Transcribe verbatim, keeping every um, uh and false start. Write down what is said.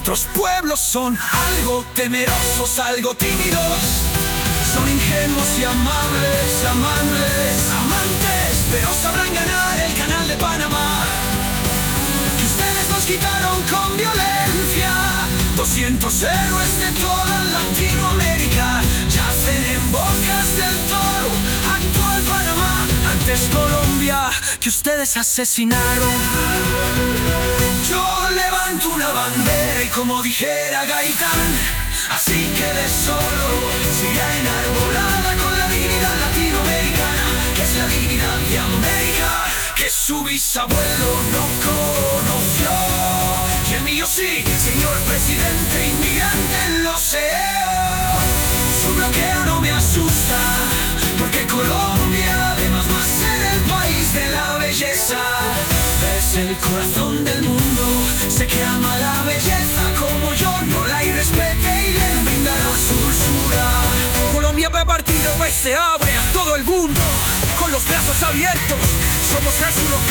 nuestros pueblos son algo temerosos, algo tímidos. Son ingenuos y amables, amables, amantes, pero sabrán ganar el canal de Panamá, que ustedes nos quitaron con violencia. Doscientos héroes de toda Latinoamérica yacen en bocas del toro. Actual Panamá, antes Colombia, que ustedes asesinaron. Yo levanto una bandera y como dijera Gaitán, así quede solo, siga enarbolada con la dignidad latinoamericana, que es la dignidad de América, que su bisabuelo no conoció. Y el mío sí, señor presidente, inmigrante, lo sé. Su bloqueo no me asusta, porque Colombia además va a ser el país de la belleza. Es el corazón del mundo, sé que ama la belleza como yo, no la irrespete y le brindará su dulzura. Colombia va partido, pues se abre a todo el mundo con los brazos abiertos. Somos el